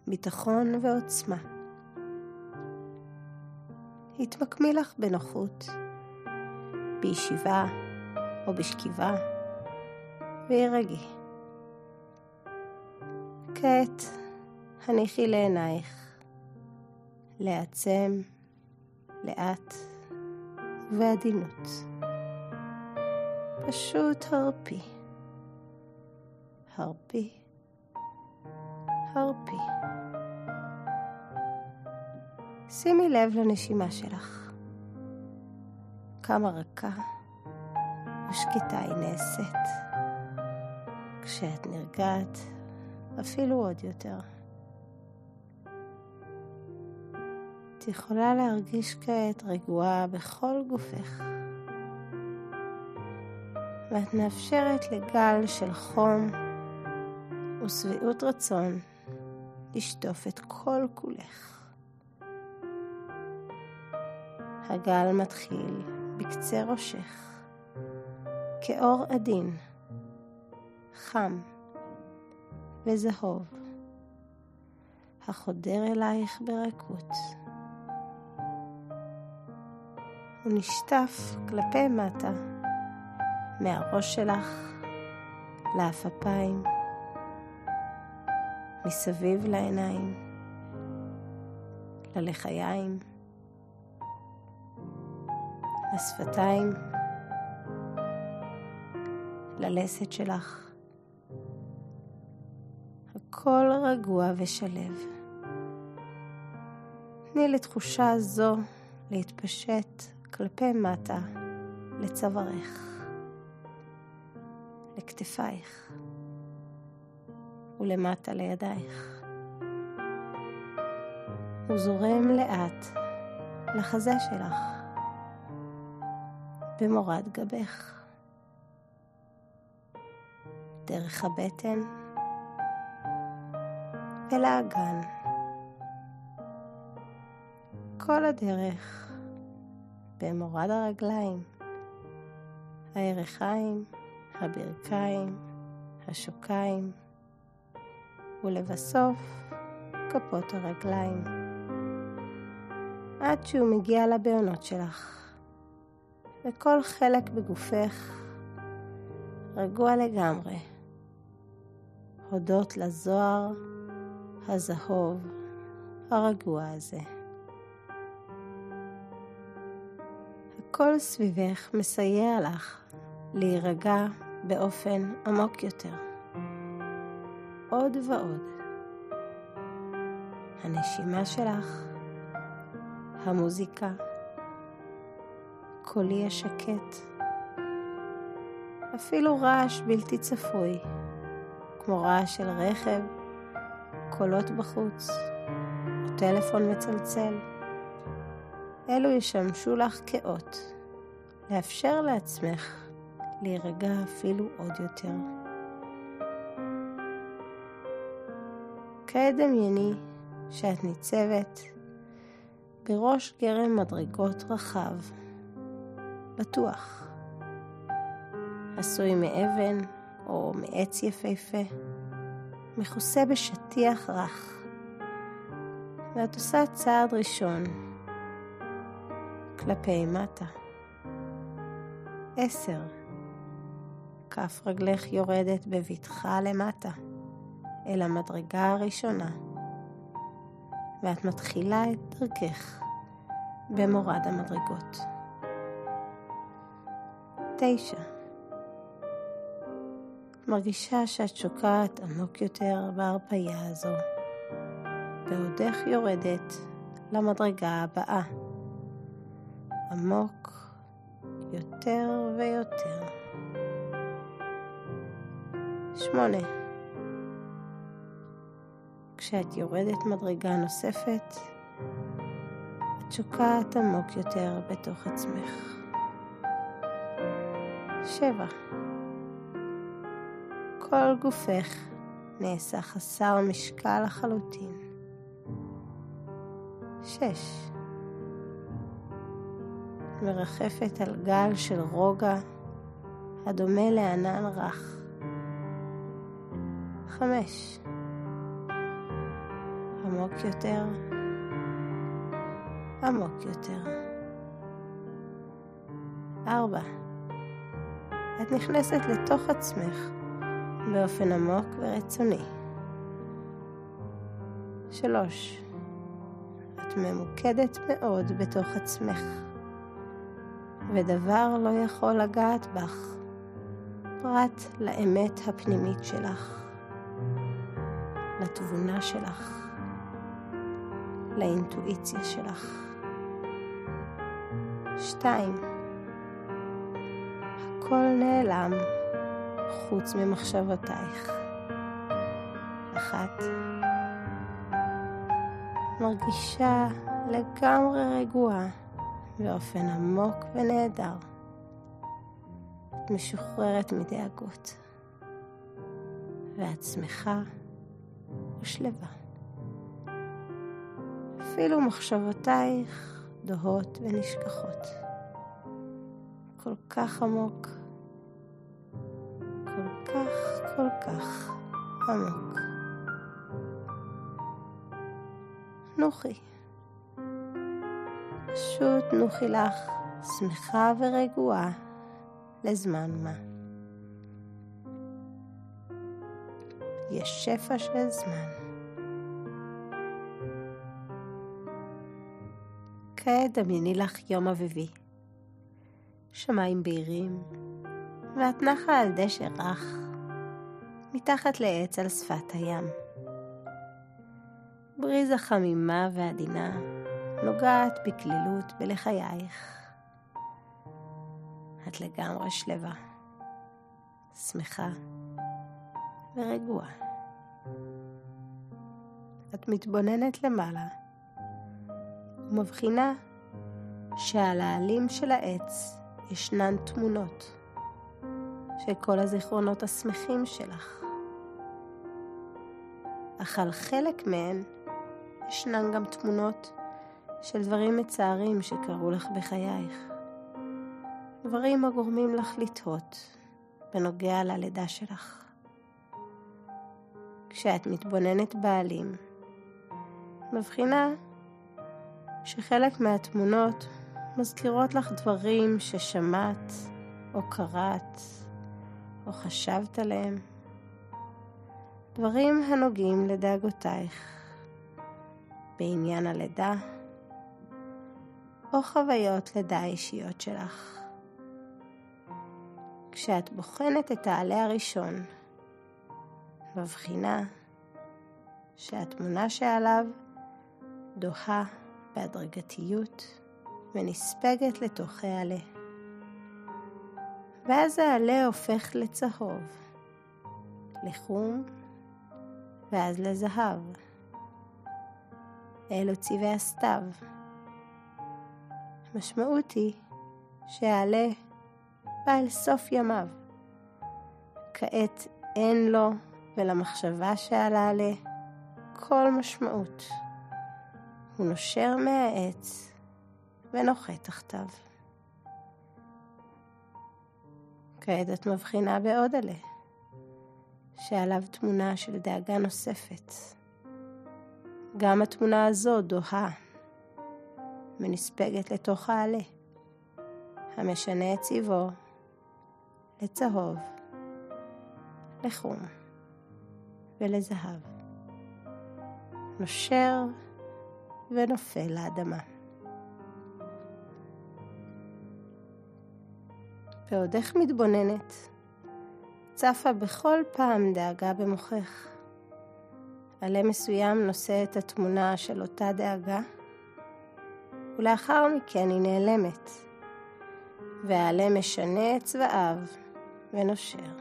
ביטחון ועוצמה. התמקמי לך בנוחות, בישיבה או בשכיבה, וירגי. כעת הניחי לעינייך לעצם לאט ועדינות. פשוט הרפי, הרפי, הרפי. שימי לב לנשימה שלך. כמה רכה ושקטה היא נעשית. כשאת נרגעת, אפילו עוד יותר. את יכולה להרגיש כעת רגועה בכל גופך. ואת מאפשרת לגל של חום ושביעות רצון לשטוף את כל כולך. הגל מתחיל בקצה ראשך, כאור עדין, חם וזהוב, החודר אלייך ברכות. הוא נשטף כלפי מטה, מהראש שלך לאפיים, מסביב לעיניים, ללחיים, לשפתיים, ללסת שלך. הכל רגוע ושלב. תני לתחושה זו להתפשט כלפי מטה לצווארך, לכתפייך ולמטה לידייך. הוא זורם לאט לחזה שלך במורד גבך, דרך הבטן ולאגן. כל הדרך במורד הרגליים, הירכיים, הברכיים, השוקיים, ולבסוף כפות הרגליים, עד שהוא מגיע לבעונות שלך. וכל חלק בגופך רגוע לגמרי, הודות לזוהר הזהוב הרגוע הזה. הכל סביבך מסייע לך להירגע באופן עמוק יותר. עוד ועוד. הנשימה שלך, המוזיקה, קולי השקט, אפילו רעש בלתי צפוי, כמו רעש של רכב, קולות בחוץ, או טלפון מצלצל. אלו ישמשו לך כאות, לאפשר לעצמך להירגע אפילו עוד יותר. כעת דמייני שאת ניצבת בראש גרם מדרגות רחב, בטוח, עשוי מאבן או מעץ יפהפה, מכוסה בשטיח רך, ואת עושה צעד ראשון כלפי מטה. 10. כף רגלך יורדת בבטחה למטה אל המדרגה הראשונה, ואת מתחילה את דרכך במורד המדרגות. 9. מרגישה שאת שוקעת עמוק יותר בהרפאיה הזו, בעודך יורדת למדרגה הבאה, עמוק יותר ויותר. 8. כשאת יורדת מדרגה נוספת, את שוקעת עמוק יותר בתוך עצמך. 7. כל גופך נעשה חסר משקל לחלוטין. 6. מרחפת על גל של רוגע הדומה לענן רך. 5. עמוק יותר, עמוק יותר. 4. את נכנסת לתוך עצמך באופן עמוק ורצוני. 3. את ממוקדת מאוד בתוך עצמך, ודבר לא יכול לגעת בך, פרט לאמת הפנימית שלך, לתבונה שלך, לאינטואיציה שלך. 2. הכל נעלם חוץ ממחשבותייך. 1. מרגישה לגמרי רגועה באופן עמוק ונהדר. את משוחררת מדאגות, ואת שמחה ושלווה. אפילו מחשבותייך דוהות ונשכחות. כל כך עמוק, כל כך עמוק. נוחי. פשוט נוחי לך, שמחה ורגועה לזמן מה. יש שפע של זמן. כעת דמייני לך יום אביבי. שמיים בהירים, ואת נחה על דשא רך, מתחת לעץ על שפת הים. בריזה חמימה ועדינה נוגעת בקלילות בלחייך. את לגמרי שלווה, שמחה ורגועה. את מתבוננת למעלה ומבחינה שעל העלים של העץ ישנן תמונות של כל הזיכרונות השמחים שלך. אך על חלק מהן ישנן גם תמונות של דברים מצערים שקרו לך בחייך. דברים הגורמים לך לתהות בנוגע ללידה שלך. כשאת מתבוננת בעלים, מבחינה שחלק מהתמונות מזכירות לך דברים ששמעת או קראת או חשבת עליהם. דברים הנוגעים לדאגותייך בעניין הלידה או חוויות לידה אישיות שלך. כשאת בוחנת את העלה הראשון, מבחינה שהתמונה שעליו דוהה בהדרגתיות ונספגת לתוך העלה. ואז העלה הופך לצהוב, לחום ואז לזהב. אלו צבעי הסתיו. המשמעות היא שהעלה בא אל סוף ימיו. כעת אין לו ולמחשבה שעל העלה כל משמעות. הוא נושר מהעץ ונוחת תחתיו. כעת את מבחינה בעוד עלה, שעליו תמונה של דאגה נוספת. גם התמונה הזו דוהה ונספגת לתוך העלה, המשנה את צבעו לצהוב, לחום ולזהב. נושר ונופל לאדמה. בעודך מתבוננת, צפה בכל פעם דאגה במוחך. עלה מסוים נושא את התמונה של אותה דאגה, ולאחר מכן היא נעלמת, והעלה משנה את צבעיו ונושר.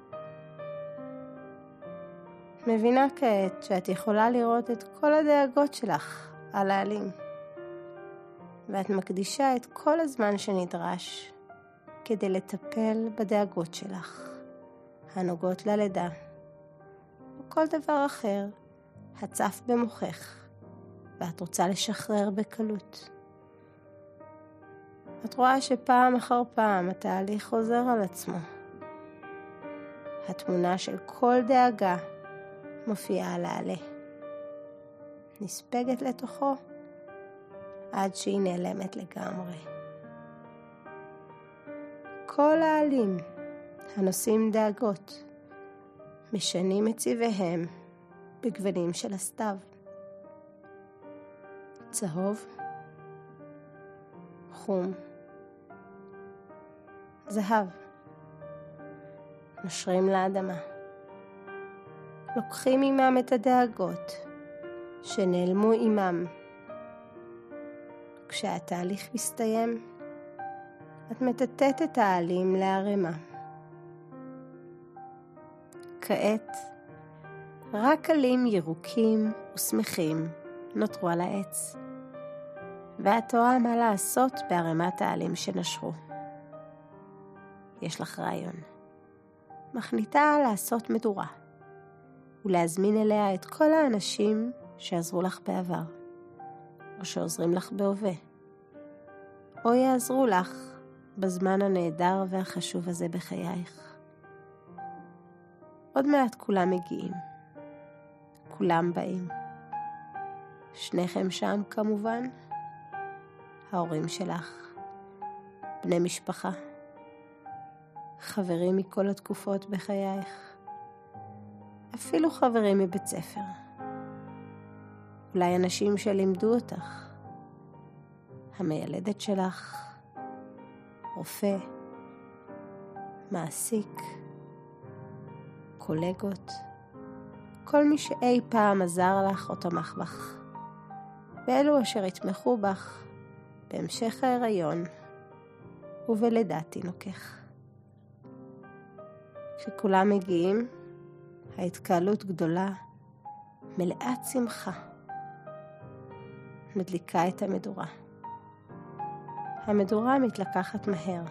מבינה כעת שאת יכולה לראות את כל הדאגות שלך על העלים, ואת מקדישה את כל הזמן שנדרש כדי לטפל בדאגות שלך, הנוגעות ללידה, או כל דבר אחר הצף במוחך, ואת רוצה לשחרר בקלות. את רואה שפעם אחר פעם התהליך חוזר על עצמו. התמונה של כל דאגה מופיעה על העלה. נספגת לתוכו עד שהיא נעלמת לגמרי. כל העלים הנושאים דאגות משנים את צבעיהם בגוונים של הסתיו. צהוב, חום, זהב. נושרים לאדמה. לוקחים עמם את הדאגות שנעלמו עמם. כשהתהליך מסתיים, את מטטט את העלים לערימה. כעת, רק עלים ירוקים ושמחים נותרו על העץ, ואת תוהה מה לעשות בערימת העלים שנשרו. יש לך רעיון. מחליטה לעשות מדורה, ולהזמין אליה את כל האנשים שעזרו לך בעבר, או שעוזרים לך בהווה, או יעזרו לך בזמן הנהדר והחשוב הזה בחייך. עוד מעט כולם מגיעים. כולם באים. שניכם שם כמובן. ההורים שלך, בני משפחה, חברים מכל התקופות בחייך, אפילו חברים מבית ספר. אולי אנשים שלימדו אותך, המיילדת שלך, רופא, מעסיק, קולגות, כל מי שאי פעם עזר לך או תמך בך, ואלו אשר יתמכו בך בהמשך ההיריון ובלידת תינוקך. כשכולם מגיעים, ההתקהלות גדולה, מלאת שמחה. מדליקה את המדורה. המדורה מתלקחת מהר,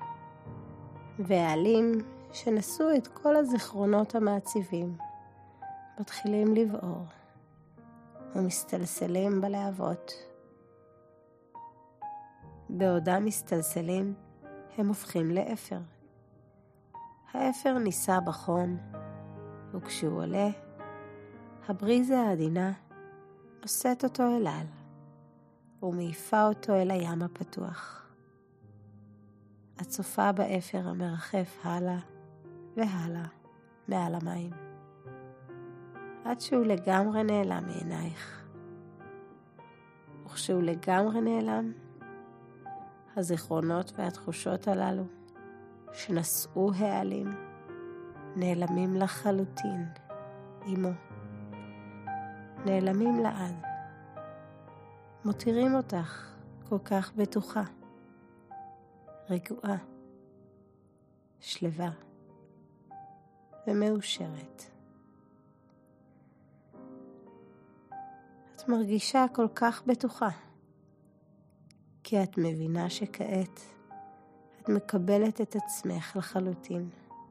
והעלים שנשאו את כל הזיכרונות המעציבים מתחילים לבעור ומסתלסלים בלהבות. בעודם מסתלסלים, הם הופכים לאפר. האפר נישא בחום, וכשהוא עולה, הבריזה העדינה נושאת אותו אל על, ומעיפה אותו אל הים הפתוח. את צופה באפר המרחף הלאה והלאה מעל המים, עד שהוא לגמרי נעלם מעינייך. וכשהוא לגמרי נעלם, הזיכרונות והתחושות הללו שנשאו העלים נעלמים לחלוטין עמו. נעלמים לעד. מותירים אותך כל כך בטוחה, רגועה, שלווה ומאושרת. את מרגישה כל כך בטוחה, כי את מבינה שכעת את מקבלת את עצמך לחלוטין,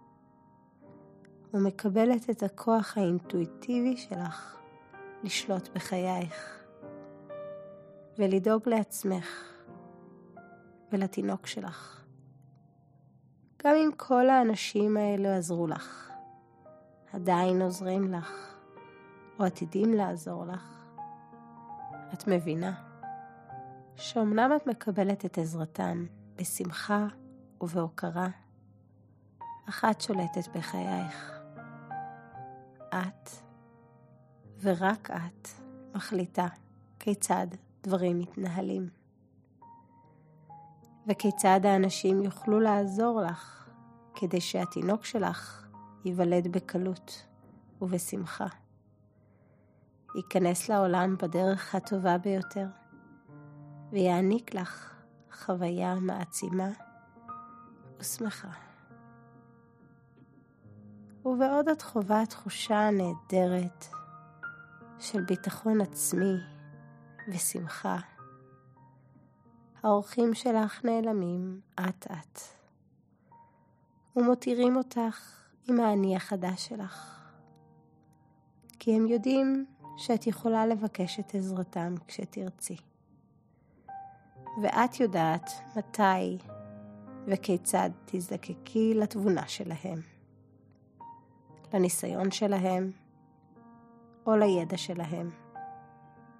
ומקבלת את הכוח האינטואיטיבי שלך לשלוט בחייך, ולדאוג לעצמך ולתינוק שלך. גם אם כל האנשים האלו עזרו לך, עדיין עוזרים לך, או עתידים לעזור לך, את מבינה שאומנם את מקבלת את עזרתם בשמחה ובהוקרה, אך את שולטת בחייך. את ורק את מחליטה כיצד דברים מתנהלים, וכיצד האנשים יוכלו לעזור לך כדי שהתינוק שלך ייוולד בקלות ובשמחה. ייכנס לעולם בדרך הטובה ביותר, ויעניק לך חוויה מעצימה ושמחה. ובעוד את חווה תחושה נהדרת של ביטחון עצמי ושמחה, האורחים שלך נעלמים אט-אט, ומותירים אותך עם האני החדש שלך, כי הם יודעים שאת יכולה לבקש את עזרתם כשתרצי. ואת יודעת מתי וכיצד תזדקקי לתבונה שלהם, לניסיון שלהם או לידע שלהם,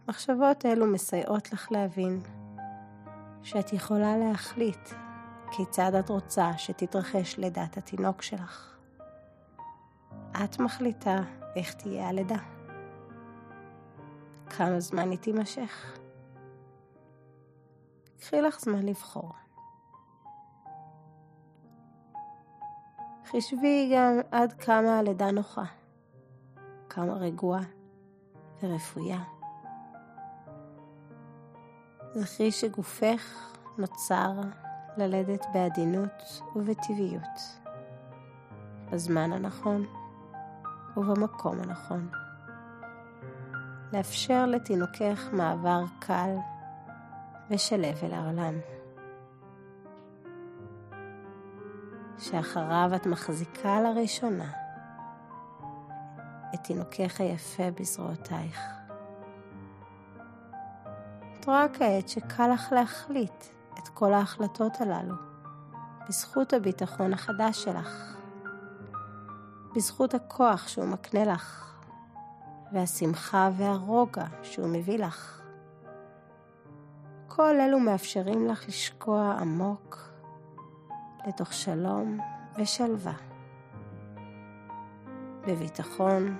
מחשבות אלו מסייעות לך להבין שאת יכולה להחליט כיצד את רוצה שתתרחש לידת התינוק שלך. את מחליטה איך תהיה הלידה. כמה זמן היא תימשך. קחי לך זמן לבחור. חשבי גם עד כמה הלידה נוחה, כמה רגועה ורפויה. זכרי שגופך נוצר ללדת בעדינות ובטבעיות, בזמן הנכון ובמקום הנכון. לאפשר לתינוקך מעבר קל ושלב אל העולם, שאחריו את מחזיקה לראשונה את תינוקך היפה בזרועותייך. את רואה כעת שקל לך להחליט את כל ההחלטות הללו בזכות הביטחון החדש שלך, בזכות הכוח שהוא מקנה לך והשמחה והרוגע שהוא מביא לך. כל אלו מאפשרים לך לשקוע עמוק לתוך שלום ושלווה, בביטחון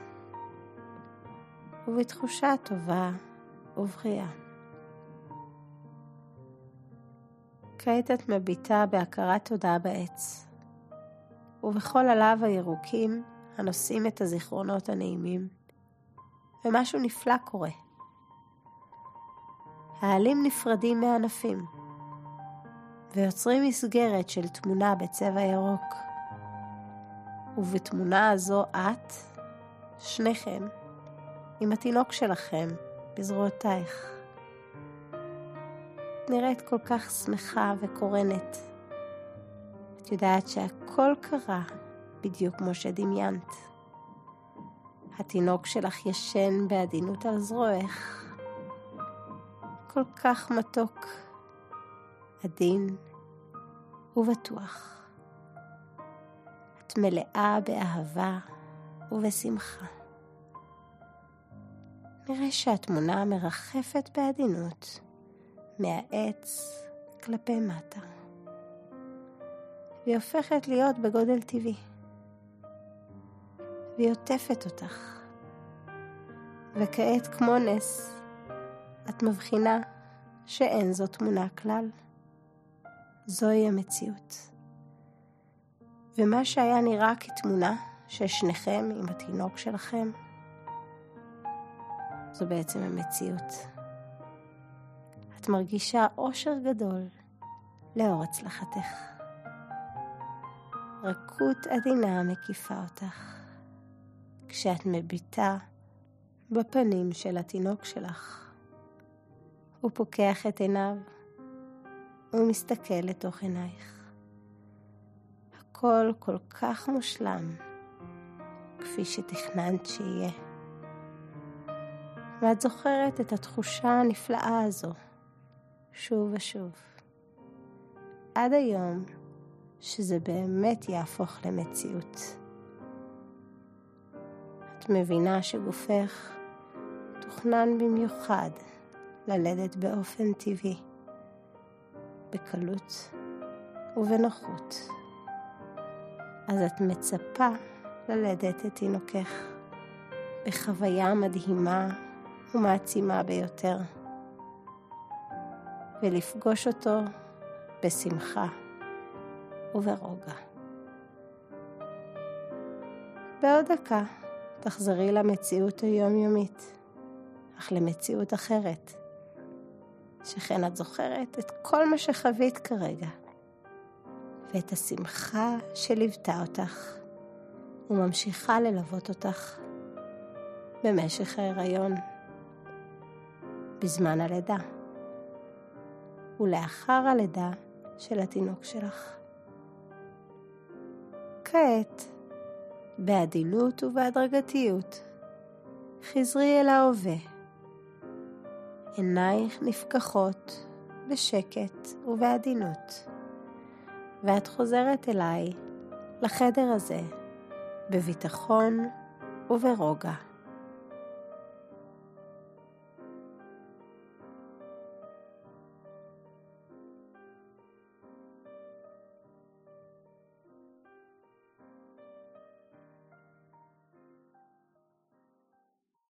ובתחושה טובה ובריאה. כעת את מביטה בהכרת תודה בעץ, ובכל עליו הירוקים הנושאים את הזיכרונות הנעימים, ומשהו נפלא קורה. העלים נפרדים מהענפים, ויוצרים מסגרת של תמונה בצבע ירוק. ובתמונה הזו את, שניכם, עם התינוק שלכם בזרועותייך. את נראית כל כך שמחה וקורנת. את יודעת שהכל קרה בדיוק כמו שדמיינת. התינוק שלך ישן בעדינות על זרועך. כל כך מתוק, עדין ובטוח. את מלאה באהבה ובשמחה. נראה שהתמונה מרחפת בעדינות מהעץ כלפי מטה. והיא הופכת להיות בגודל טבעי. והיא עוטפת אותך. וכעת כמו נס, את מבחינה שאין זו תמונה כלל. זוהי המציאות. ומה שהיה נראה כתמונה של שניכם עם התינוק שלכם, זו בעצם המציאות. את מרגישה אושר גדול לאור הצלחתך. רכות עדינה מקיפה אותך, כשאת מביטה בפנים של התינוק שלך. הוא פוקח את עיניו, ומסתכל לתוך עינייך. הכל כל כך מושלם, כפי שתכננת שיהיה. ואת זוכרת את התחושה הנפלאה הזו, שוב ושוב. עד היום שזה באמת יהפוך למציאות. את מבינה שגופך תוכנן במיוחד ללדת באופן טבעי, בקלות ובנוחות. אז את מצפה ללדת את תינוקך בחוויה מדהימה ומעצימה ביותר, ולפגוש אותו בשמחה וברוגע. בעוד דקה תחזרי למציאות היומיומית, אך למציאות אחרת, שכן את זוכרת את כל מה שחווית כרגע, ואת השמחה שליוותה אותך, וממשיכה ללוות אותך במשך ההיריון, בזמן הלידה, ולאחר הלידה של התינוק שלך. כעת, בעדינות ובהדרגתיות, חזרי אל ההווה. עינייך נפקחות בשקט ובעדינות, ואת חוזרת אליי לחדר הזה בביטחון וברוגע.